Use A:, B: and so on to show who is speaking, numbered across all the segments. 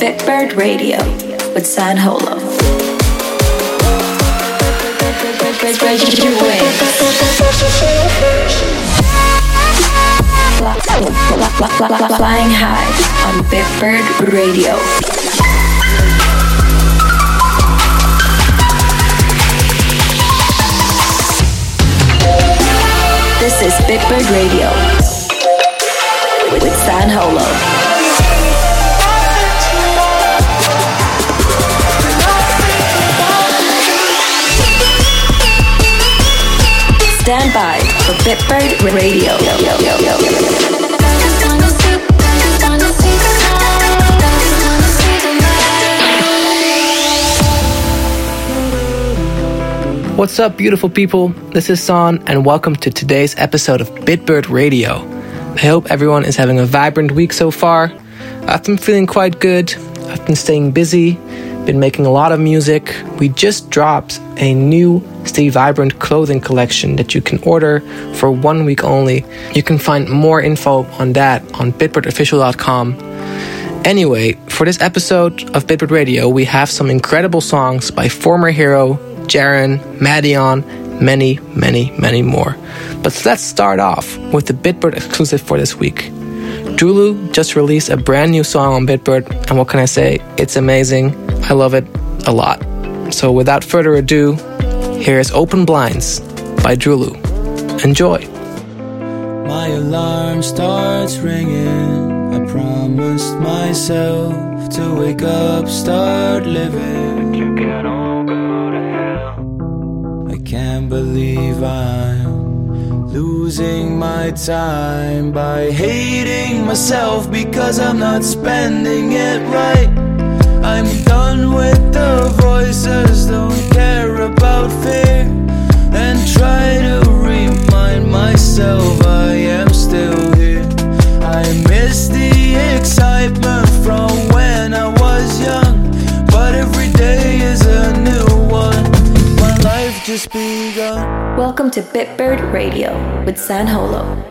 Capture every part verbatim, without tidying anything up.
A: Bitbird Radio with San Holo. Spread your wings. Flying high on Bitbird Radio. This is Bitbird Radio with San Holo. Stand by for Bitbird Radio.
B: What's up, beautiful people? This is San, and welcome to today's episode of Bitbird Radio. I hope everyone is having a vibrant week so far. I've been feeling quite good. I've been staying busy, been making a lot of music. We just dropped a new Stay Vibrant clothing collection that you can order for one week only. You can find more info on that on bitbird official dot com. Anyway, for this episode of Bitbird Radio, we have some incredible songs by former hero, Jaren, Madion, many, many, many more. But let's start off with the Bitbird exclusive for this week. Drulu just released a brand new song on Bitbird, and what can I say? It's amazing. I love it a lot. So without further ado, here is Open Blinds by Drulu. Enjoy.
C: My alarm starts ringing. I promised myself to wake up, start living. But you can all go to hell. I can't believe I'm losing my time by hating myself because I'm not spending it right. I'm done with the voices, don't care about fear, and try to remind myself I am still here. I miss the excitement from when I was young, but every day is a new one. My life just begun.
A: Welcome to Bitbird Radio with San Holo.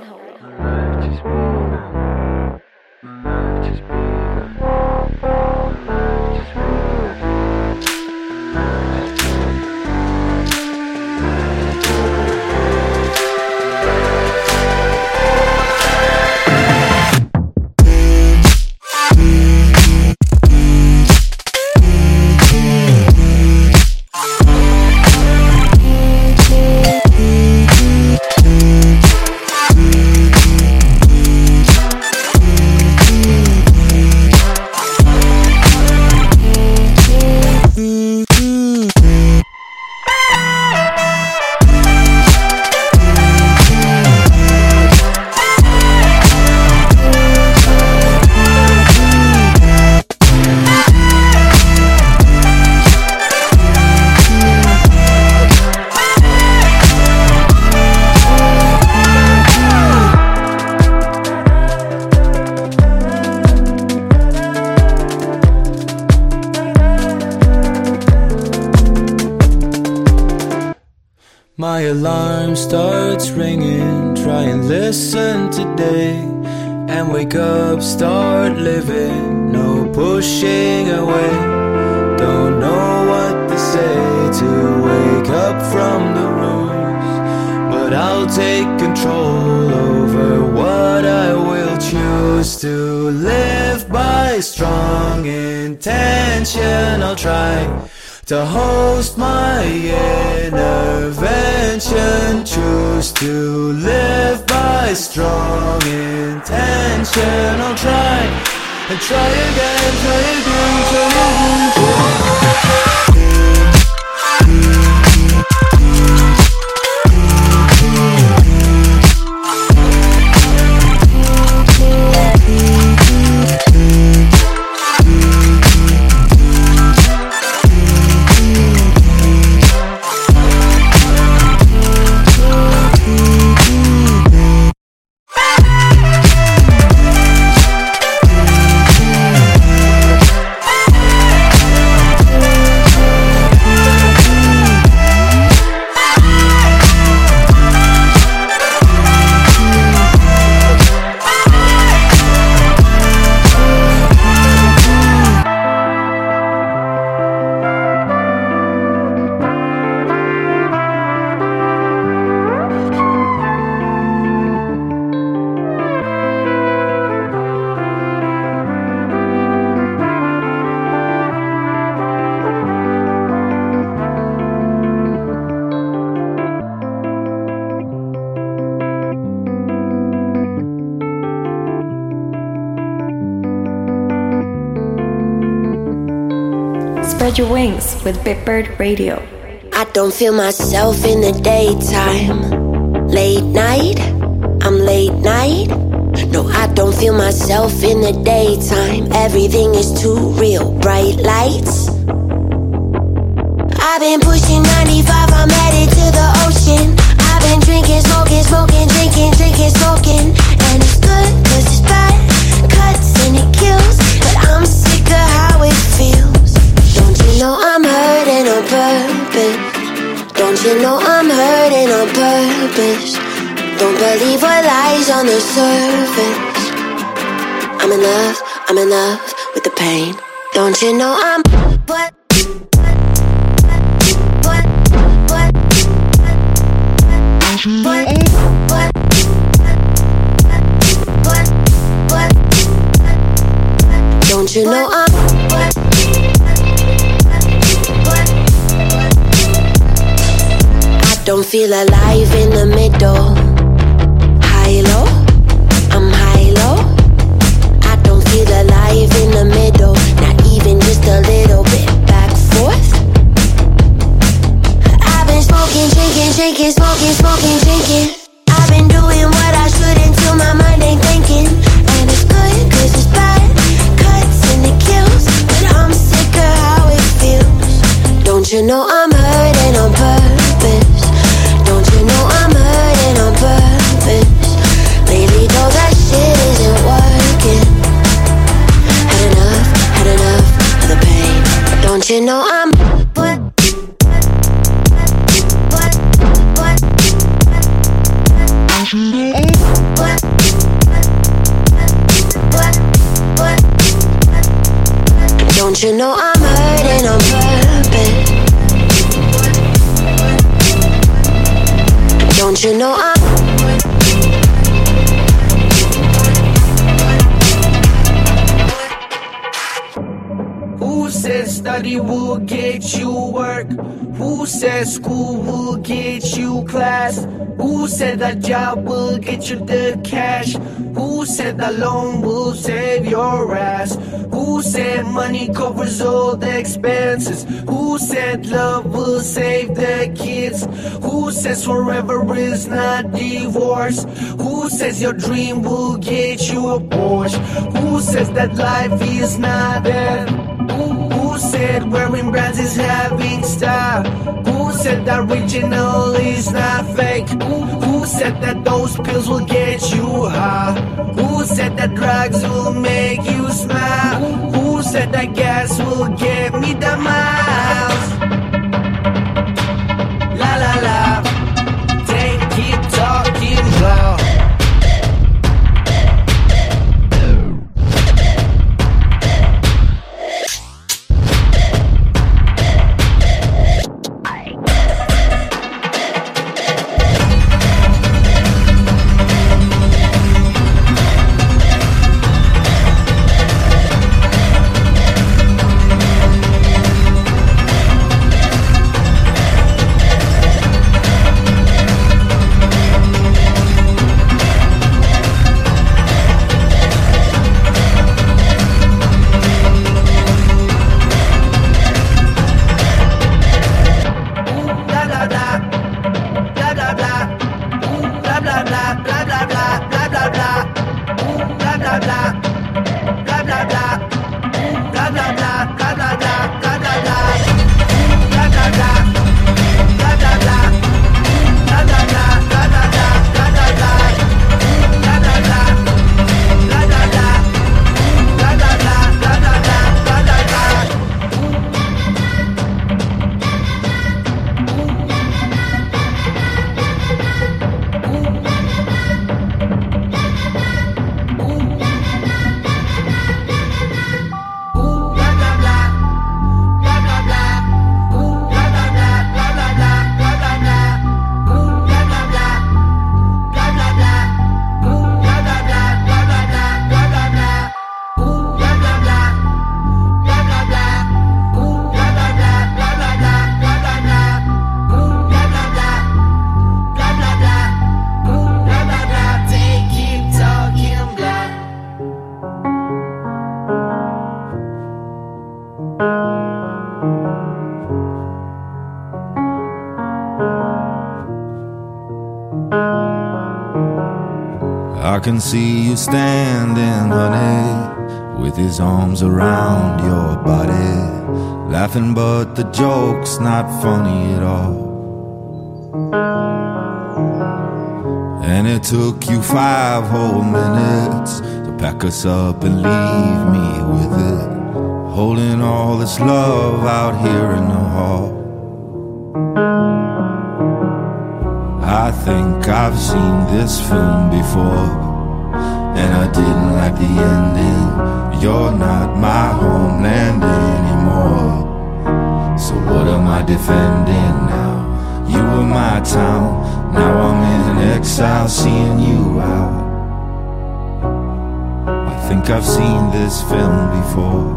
C: My alarm starts ringing, try and listen today, and wake up, start living, no pushing away. Don't know what to say to wake up from the rules, but I'll take control over what I will choose to live by strong intention. I'll try to host my intervention, choose to live by strong intention. I'll try and try again, try again, try again, try again.
A: Spread your wings with Bitbird Radio.
D: I don't feel myself in the daytime. Late night, I'm late night. No, I don't feel myself in the daytime. Everything is too real, bright lights. I've been pushing ninety-five, I'm headed to the ocean. I've been drinking, smoking, smoking, drinking, drinking, smoking. And it's good, cause it's bad, cuts and it kills. But I'm sick of how it feels. Don't you know I'm hurting on purpose? Don't you know I'm hurting on purpose? Don't believe what lies on the surface. I'm in love, I'm in love with the pain. Don't you know I'm what? What? What? What? What? What? What? Don't you know I'm what? What? I don't feel alive in the middle. High-low, I'm high-low. I don't feel alive in the middle. Not even just a little bit back-forth. I've been smoking, drinking, drinking, smoking, smoking, drinking. I've been doing what I should until my mind ain't thinking. And it's good, cause it's bad, cuts and it kills. But I'm sick of how it feels. Don't you know I'm hurting on purpose? Don't you know I'm hurting on purpose? Lately though that shit isn't working. Had enough, had enough of the pain. Don't you know I'm what? What? What? What? What? What? Don't you know I'm hurting on purpose? Don't you know I'm
E: Who said study will get you work? Who said school will get you class? Who said that job will get you the cash? Who said that loan will save your ass? Who said money covers all the expenses? Who said love will save the kids? Who says forever is not divorce? Who says your dream will get you a Porsche? Who says that life is not that? Who, who said wearing brands is having style? Who said that original is not fake? Who, who said that those pills will get you high? Who said that drugs will make you smile? Who said that gas will get me the miles? La la la, they keep talking loud.
C: I can see you standing, honey, with his arms around your body, laughing but the joke's not funny at all. And it took you five whole minutes to pack us up and leave me with it, holding all this love out here in the hall. I think I've seen this film before, and I didn't like the ending. You're not my homeland anymore, so what am I defending now? You were my town, now I'm in exile seeing you out. I think I've seen this film before.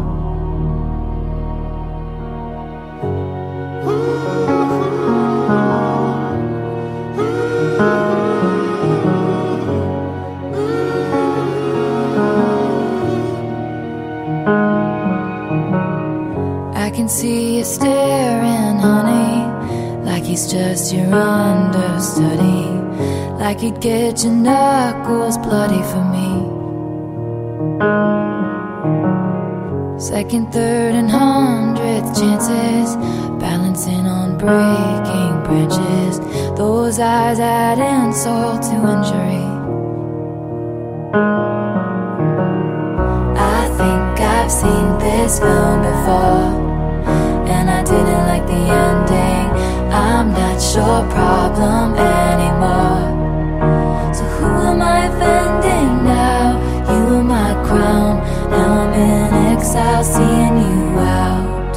F: I can see you staring, honey, like he's just your understudy, like he'd get your knuckles bloody for me. Second, third, and hundredth chances, balancing on breaking branches. Those eyes add insult to injury. I think I've seen this film before, and I didn't like the ending. I'm not your problem anymore, so who am I offending now? You were my crown, now I'm in exile seeing you out.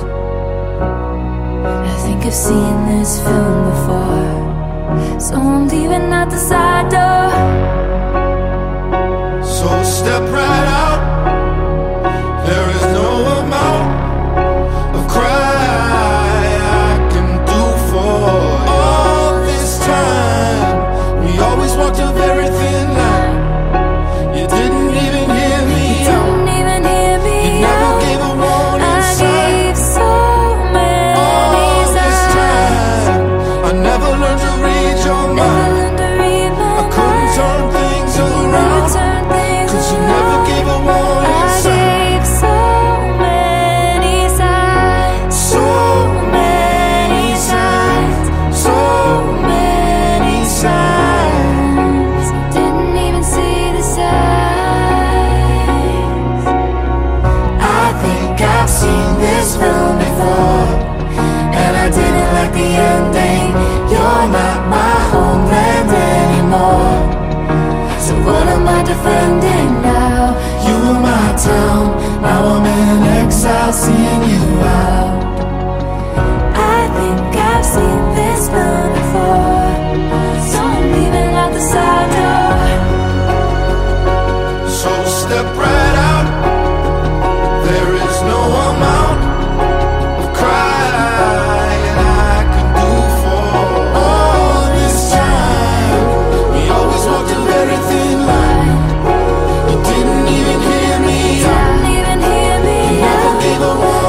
F: I think I've seen this film before, so I'm leaving out the side door.
C: So step right out, there is no amount of cry I can do for all this time. We always walked a very thin line. You didn't even hear me out.
F: Didn't even hear me
C: You never
F: out.
C: gave a warning
F: I
C: sign.
F: gave so many
C: All this
F: signs.
C: time, I never learned to read your
F: Never
C: mind.
F: learned to read my
C: I couldn't
F: mind.
C: turn things
F: Never
C: around,
F: turn things
C: cause you
F: around.
C: never gave a warning
F: I
C: sign.
F: gave so many signs.
C: So many signs, so many signs.
F: Didn't even see the signs.
C: I think I've seen this film before, and I didn't like the ending. You're not my homeland anymore, so what am I defending now? You were my town, now I'm in exile seeing you out.
F: I think I've seen this film before, so I'm leaving out the side door.
C: So step right out, there is no amount of crying I can do for all this time. We always walked a very thin line. You didn't even hear me out.
F: Didn't even hear me
C: You never
F: out.
C: gave a warning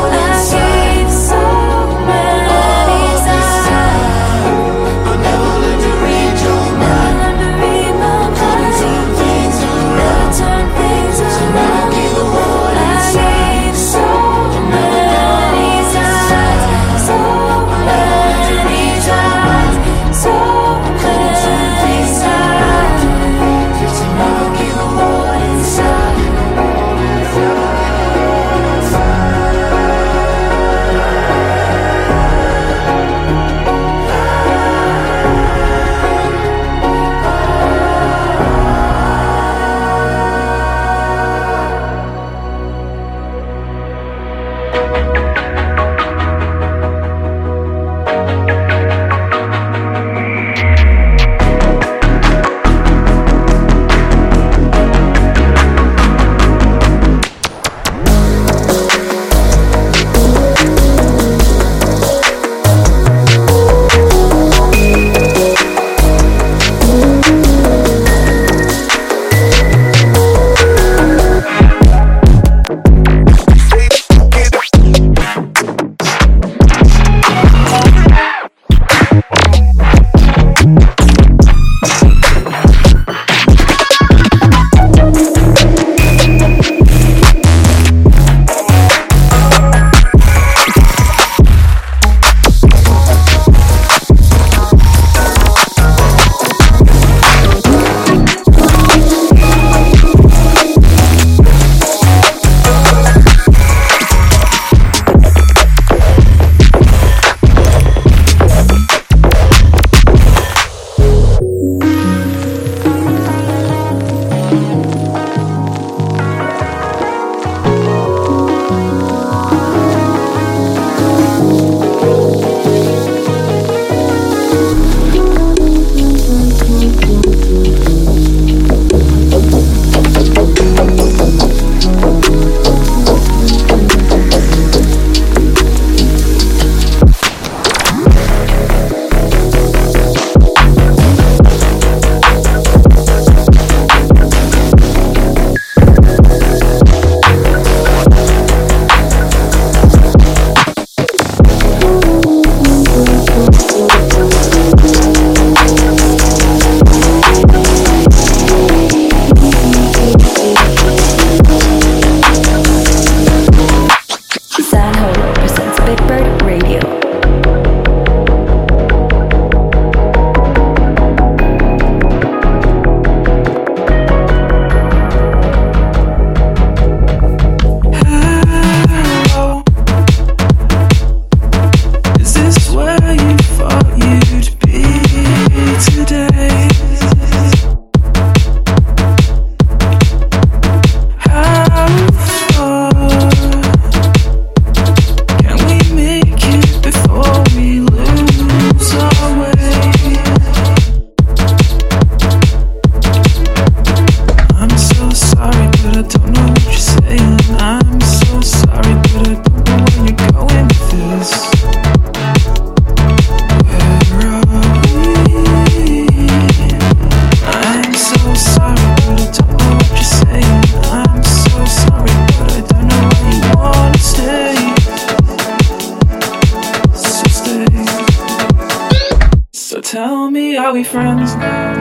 G: are we friends now?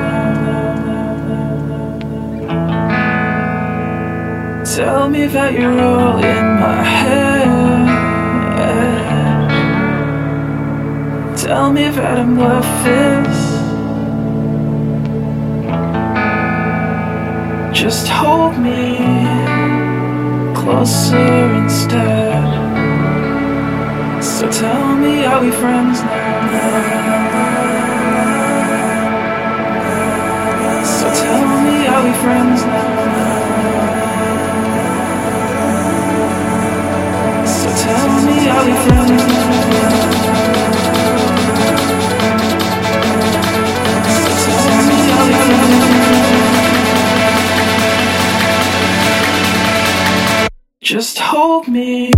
G: Tell me that you're all in my head. Tell me that I'm worth this. Just hold me closer instead. So tell me, are we friends now? So tell me, are we friends now? So tell me, are we friends now? So tell me, are we friends now? Just hold me.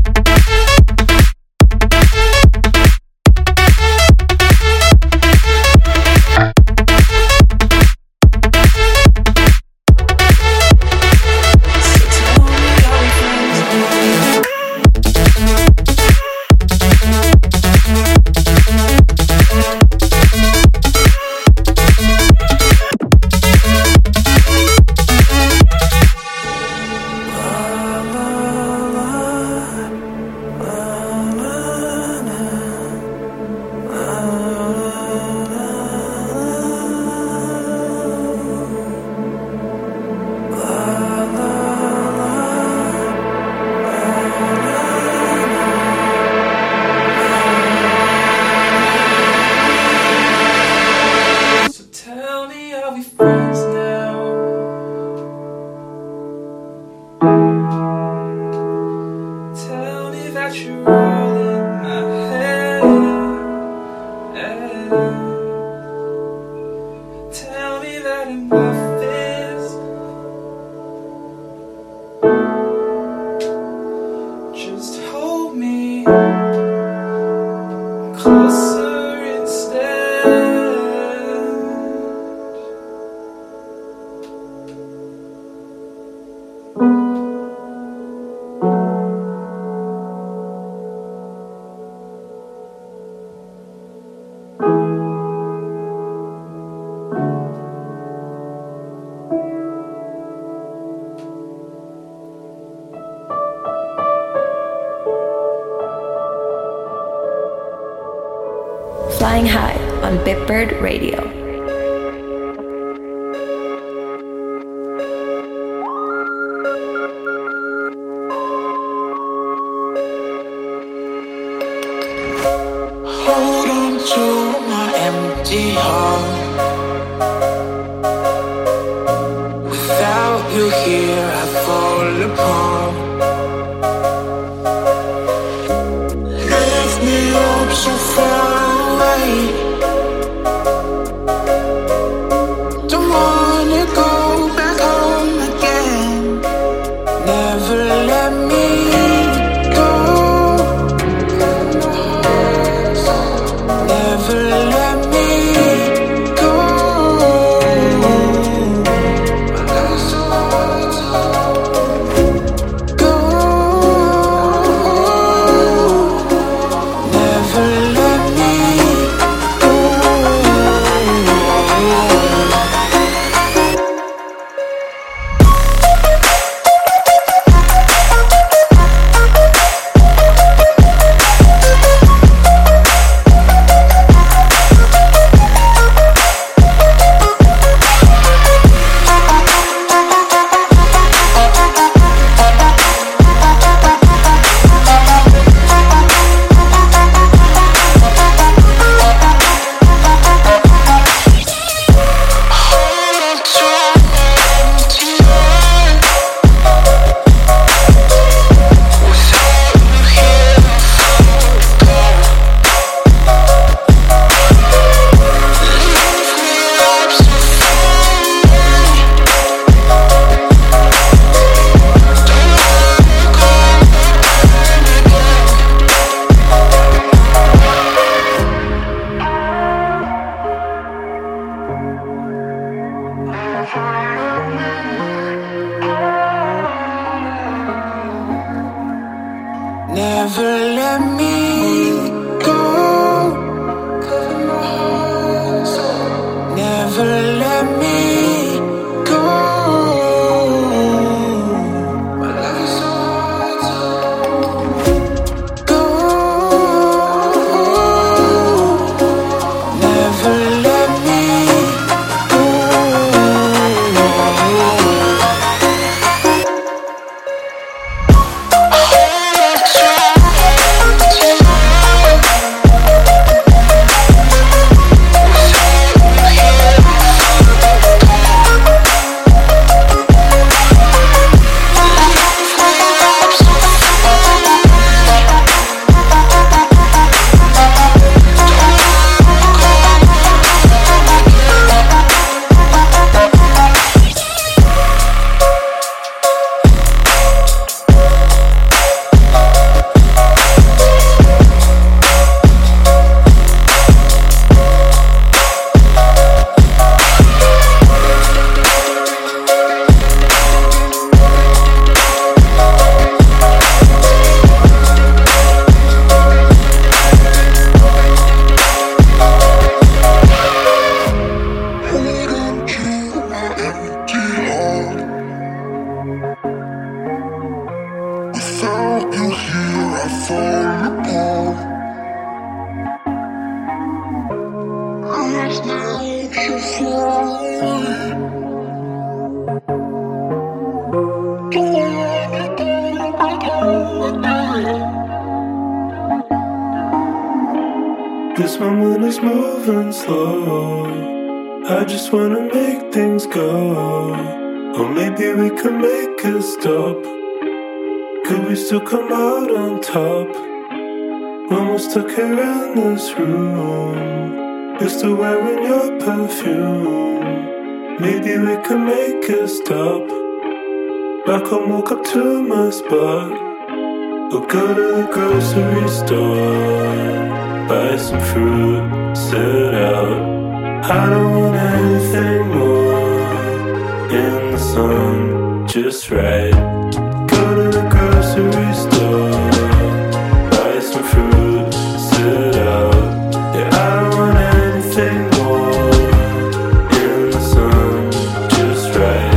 A: Flying High on Bitbird Radio.
H: Hold on to my empty heart. Without you here, I fall apart. Lift me up so far. Don't wanna go back home again. Never let me go. Never let me go. Go. Never let me go. Never let me go.
I: empty heart. Without you here, I fall apart. Last night you fly.
C: This moment is moving slow. I just wanna make things go. Or maybe we could make a stop. Could we still come out on top? When we're stuck here in this room, you're still wearing your perfume. Maybe we could make a stop. I can walk up to my spot. We'll go to the grocery store, buy some fruit, sit out. I don't want anything more. In the sun, just right. Go to the grocery store, buy some fruit, sit out. Yeah, I don't want anything more. In the sun, just right.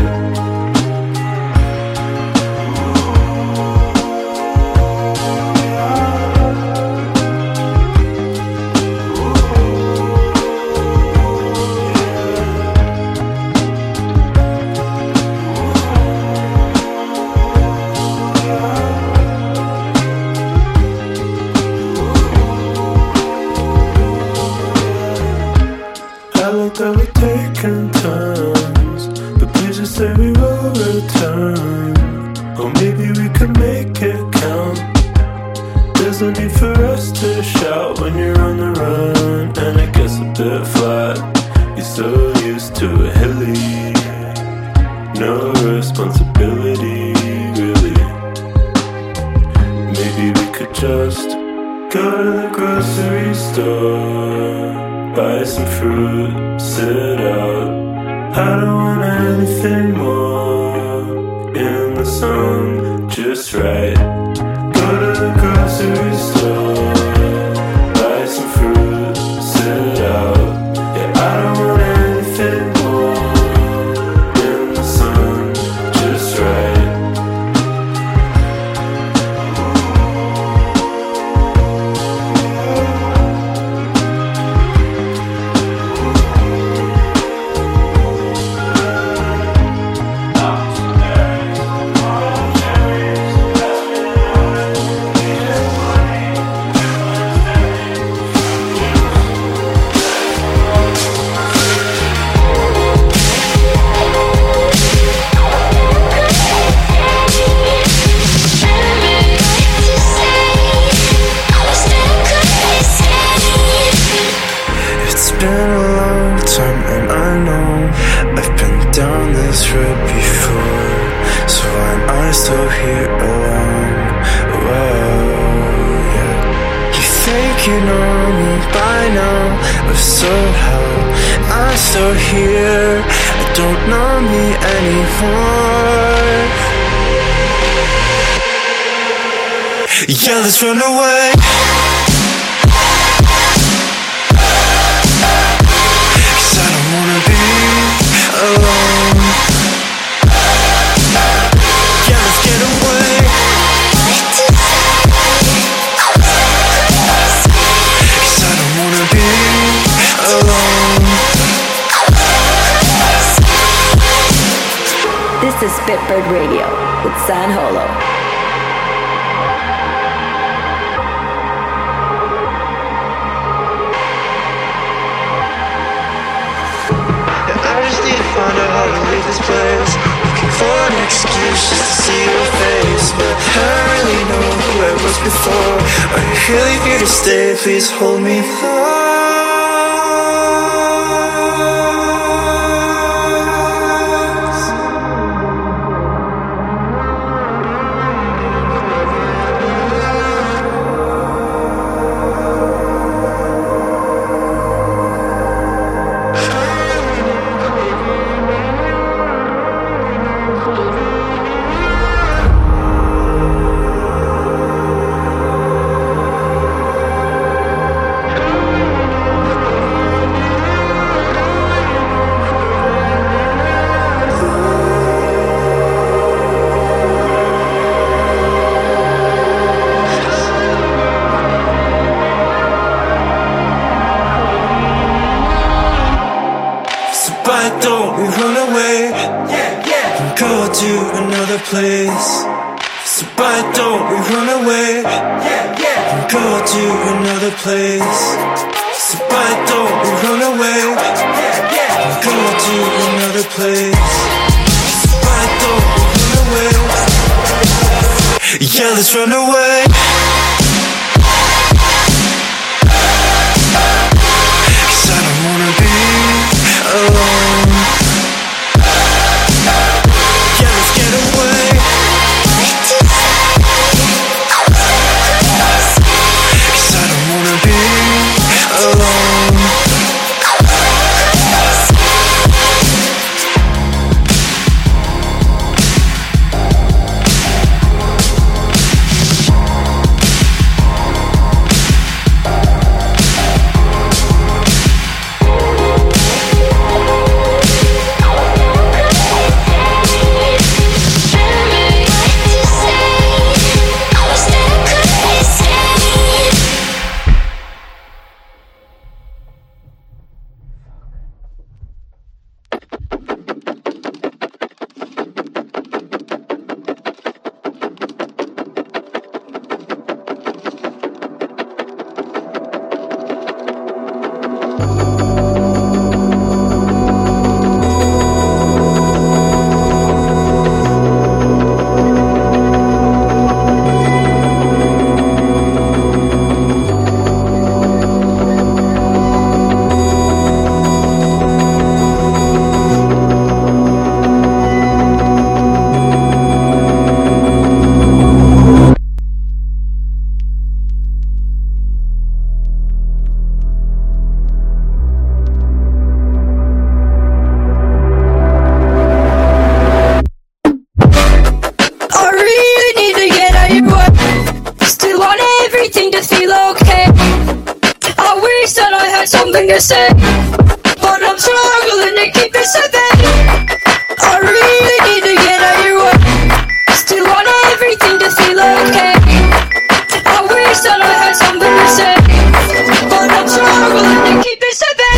C: That we're taking turns, but please just say we will return. Or maybe we could make it count. There's no need for us to shout when you're on the run, and it gets a bit flat. You're so used to a hilly, no responsibility, really. Maybe we could just go to the grocery store, buy some fruit, sit out. I don't want anything more. In the sun, just right. Go to the grocery store, buy some fruit, sit out. Yeah, I don't want anything more. In the sun, just right. You know me by now, but somehow I'm still here. I don't know me anymore. Yeah, let's run away. Cause I don't wanna be alone. Yeah, let's get away.
A: This is Bitbird Radio with San Holo.
C: Yeah, I just need to find out how to leave this place. Looking for an excuse just to see your face, but I don't really know who I was before. Are you really here to stay? Please hold me close. go to another place. So why don't we run away? Yeah, yeah. Go to another place. So why don't we run away? Yeah, yeah. Go to another place. So why don't we run away? Yeah, let's run away. Cause I don't wanna be alone. Yeah, let's get away. Cause I don't wanna be alone.
J: Something to say, but I'm struggling to keep it seven. I really need to get out your way. Still want everything to feel okay. I wish that I had something to say, but I'm struggling to keep it seven.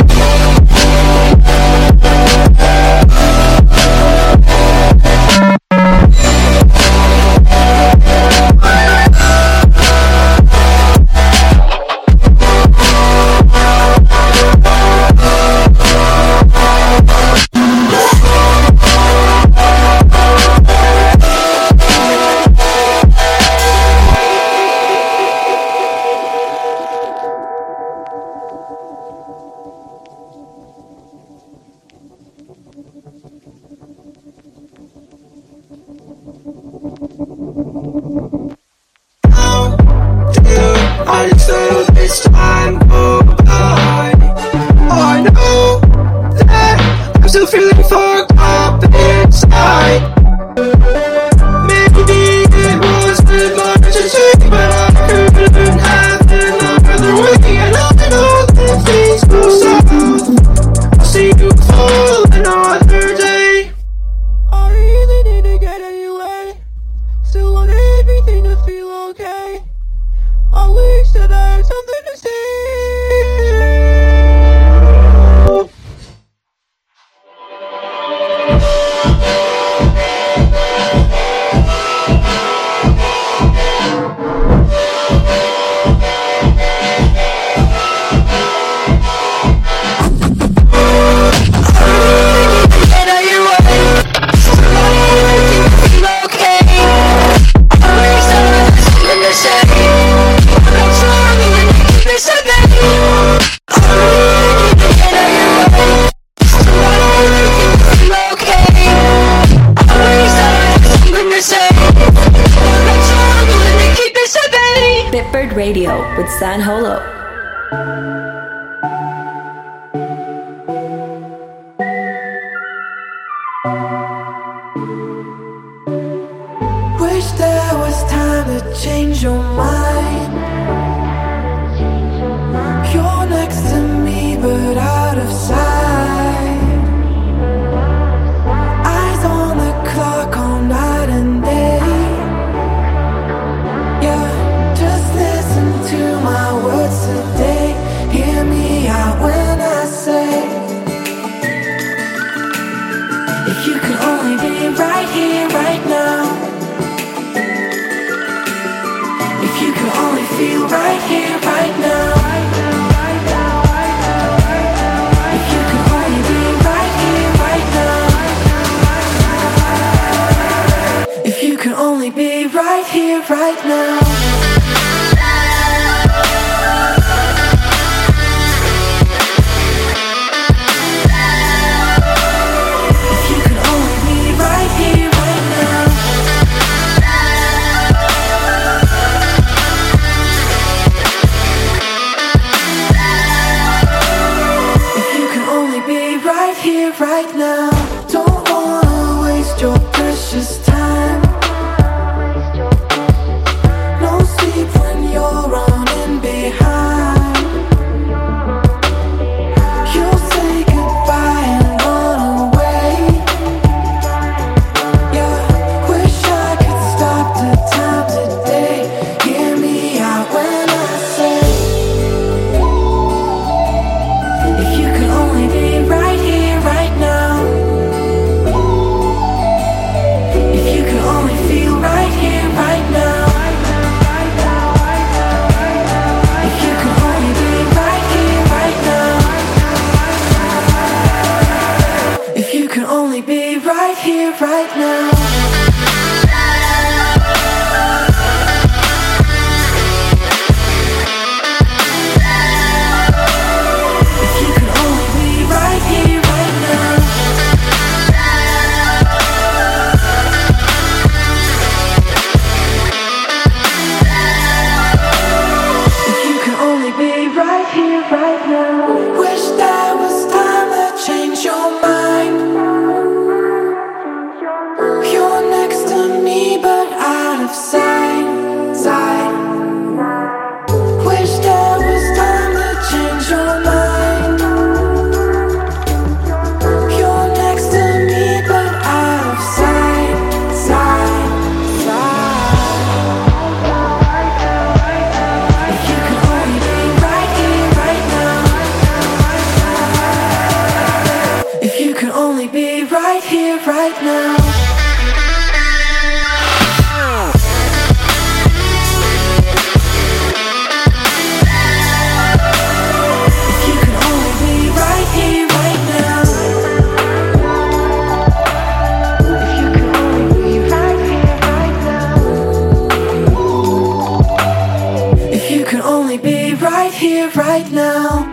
J: Radio with San Holo.
K: Wish there was time to change your mind. You're next to me but out of sight. Eyes on the clock all night and day. Yeah, just listen to my words today. Hear me out when I say, if you could only be right here. right here, right now. Right now, don't wanna waste your precious time. No sleep when you're running behind. You'll say goodbye and run away. Yeah, wish I could stop the time today. Hear me out when I say, if you could only be right here, right now. If you could only feel right here, right now. If you could only be right here, right now. If you could only be right here, right now. Right now. If you could only be right here, right now. If you could only be right here, right now. If you could only be right here, right now.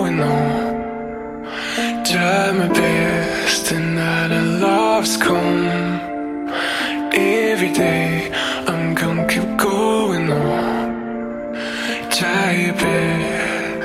L: going on. Try my best and now the love's come. Every day I'm gonna keep going on. Try your best.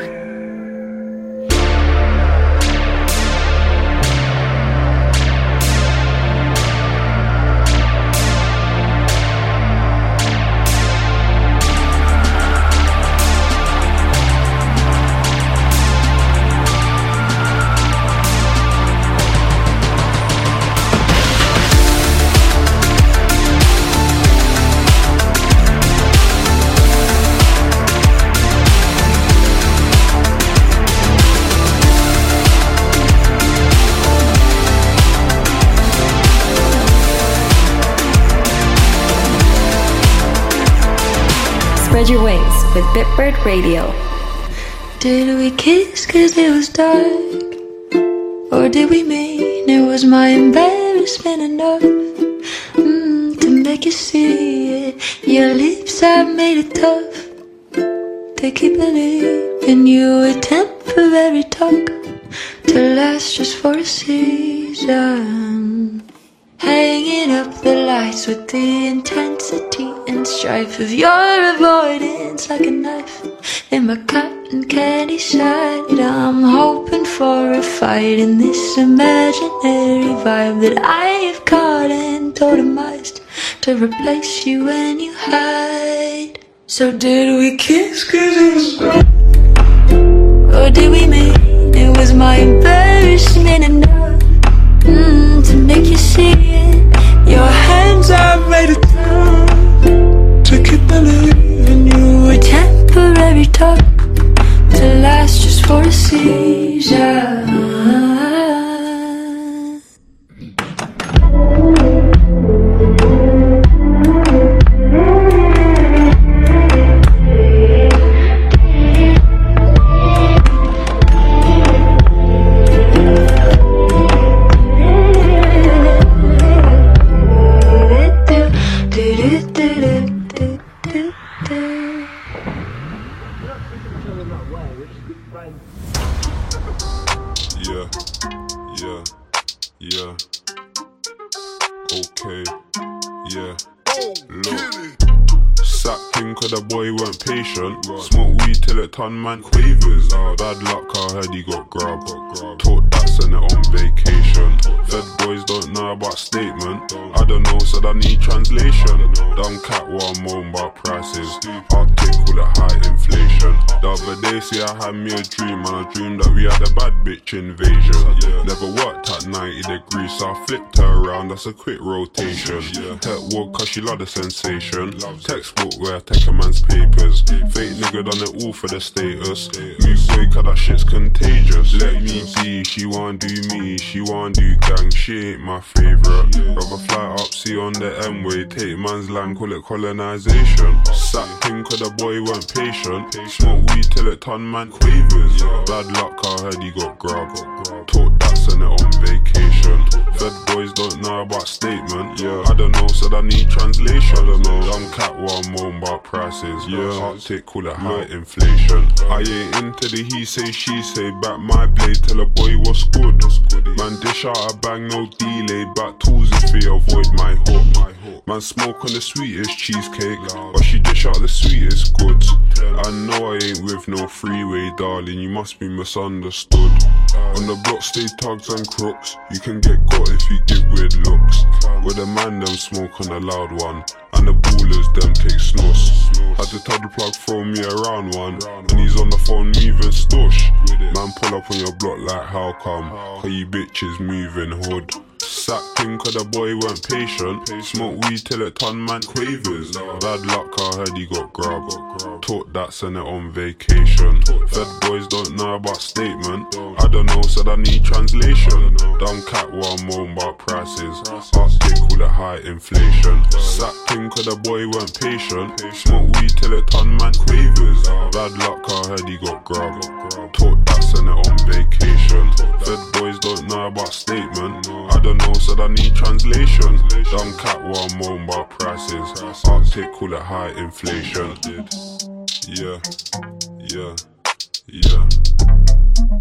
A: Spread your wings with Bitbird Radio.
F: Did we kiss cause it was dark? Or did we mean it was my embarrassment enough mm, to make you see it? Your lips have made it tough to keep believing you a temporary talk to last just for a season. Hanging up the lights with the intensity and strife of your avoidance like a knife in my cotton candy side. I'm hoping for a fight in this imaginary vibe that I have caught and totemized to replace you when you hide. So did we kiss cause it was wrong? Or did we mean it was my embarrassment enough mm, to make you see it? Your hands have made it tough to keep believing you a temporary talk to last just for a season.
M: Yeah, yeah, yeah. Okay, yeah. Look, sat king cause the boy weren't patient. Smoke weed till it turned man quavers. Bad luck, I heard he got grabbed. Taught that, sent it on vacation. Fed boys don't know about statement. I don't know, so I need translation. Dumb cat while I'm moan about prices. Arctic with a high inflation. The other day, see, I had me a dream, and I dreamed that we had a bad bitch invasion. Never worked at ninety degrees, so I flipped her around, that's a quick rotation. Tech walk, cause she love the sensation. Textbook where I take a man's papers. Fake nigga done it all for the status. Move away, cause that shit's contagious. Let me be, she wanna do me, she wanna do gang, she ain't my favourite. Rather fly up, see on the M-way, take man's land, call it colonization. Sat king cause the boy weren't patient. Smoke weed till it turned man quavers. Bad luck, I heard he got grabbed. Taught that, sent it on vacation. Fed boys don't know about statement. Yeah, I don't know, so I need translation. I don't know. Dumb cat while I'm moan about prices. Yeah, Arctic call it high inflation. I ain't into the he say she say. Back my blade till a boy was good. Man dish out a bang, no delay. Back tools if he avoid my hook. Man smoke on the sweetest cheesecake, but she dish out the sweetest goods. I know I ain't with no freeway, darling, you must be misunderstood. On the block stay thugs and crooks, you can get got if you give weird looks. Where the man them smoke on the loud one, and the ballers them take snus. Had to tell the plug throw me around one, and he's on the phone moving stush. Man pull up on your block like how come, cause you bitches moving hood. Sat king cause the boy weren't patient. Smoke weed till it turned man quavers. Bad luck, I heard he got grabbed. Taught that, sent it on vacation. Fed boys don't know about statement. I don't know, so I need translation. Dumb cat while I'm moan about prices. Arctic call it high inflation. Sat king cause the boy weren't patient. Smoke weed till it turned man quavers. Bad luck, I heard he got grabbed. Taught that, sent it on vacation. Fed boys don't know about statement. I don't know, so I need translation. Dumb cat while I'm moan about prices. Arctic call it high inflation. Yeah, yeah, yeah.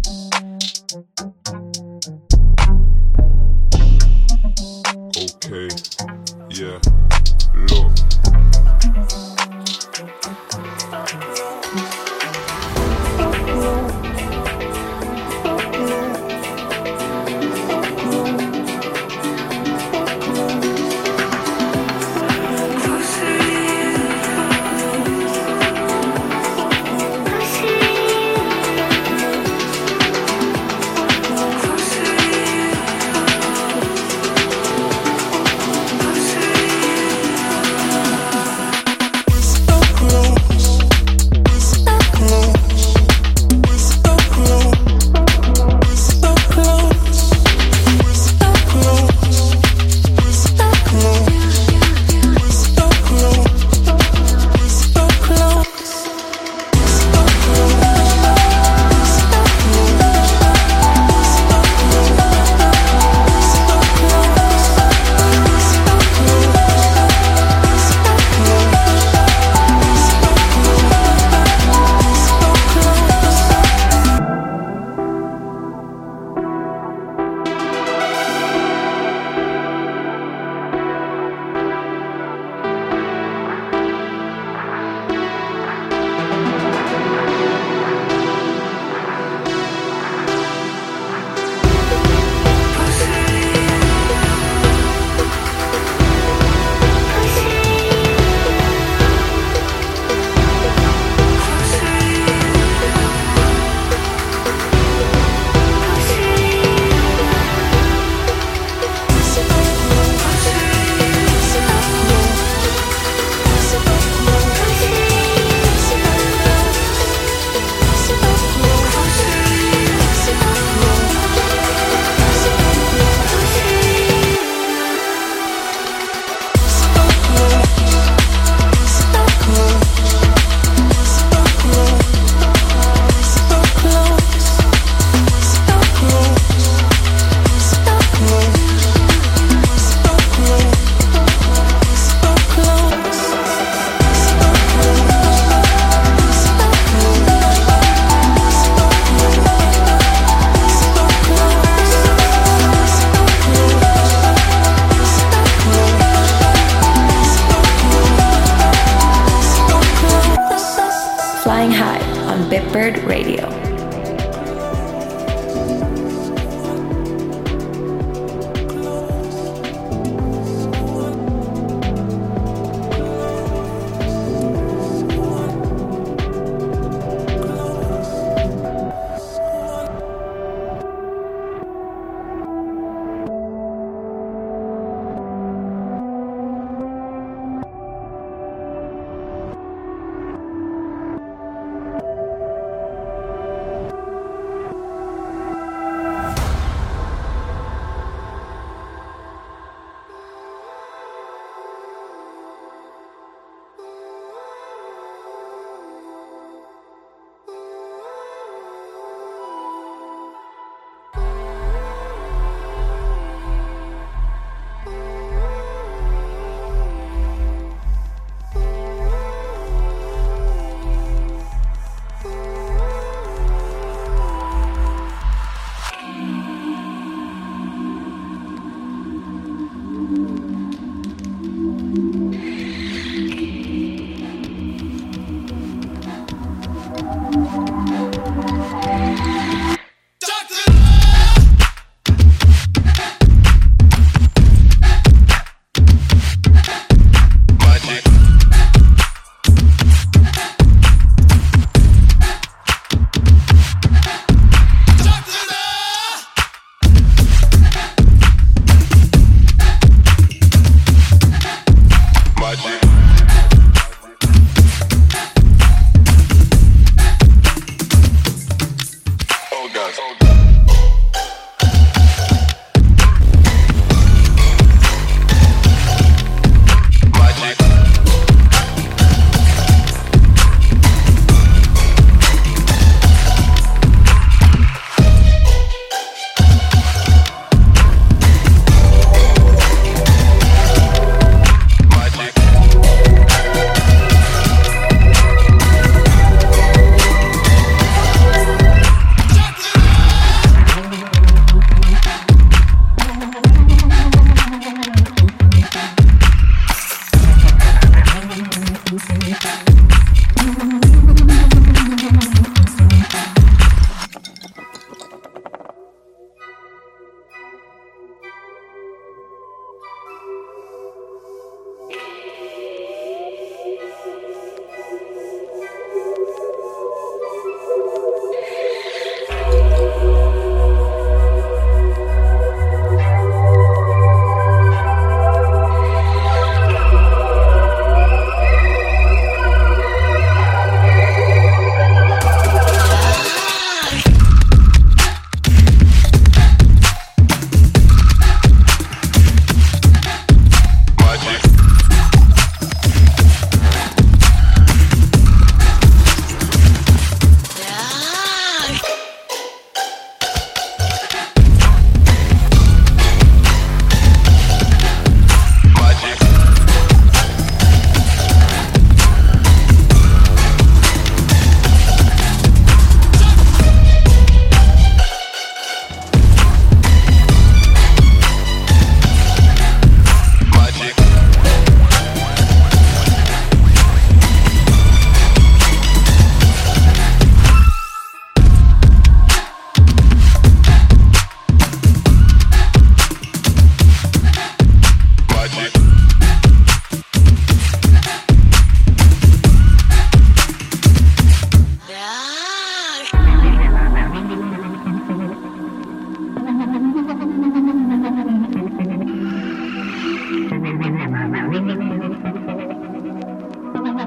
A: Bitbird Radio.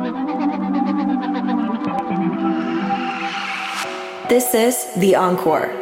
A: This is The Encore.